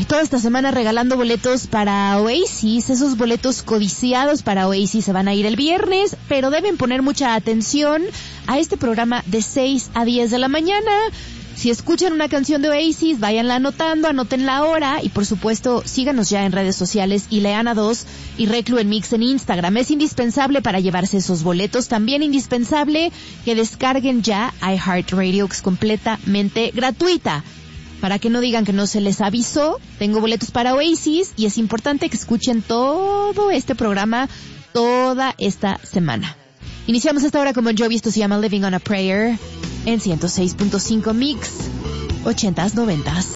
Toda esta semana regalando boletos para Oasis. Esos boletos codiciados para Oasis se van a ir el viernes, pero deben poner mucha atención a este programa de 6 a 10 de la mañana. Si escuchan una canción de Oasis, váyanla anotando, anoten la hora y por supuesto síganos ya en redes sociales Ileana2 y Reclu en Mix en Instagram. Es indispensable para llevarse esos boletos. También indispensable que descarguen ya iHeartRadio, que es completamente gratuita. Para que no digan que no se les avisó, tengo boletos para Oasis y es importante que escuchen todo este programa toda esta semana. Iniciamos esta hora con Bon Jovi, esto se llama Living on a Prayer en 106.5 Mix, 80s, 90s.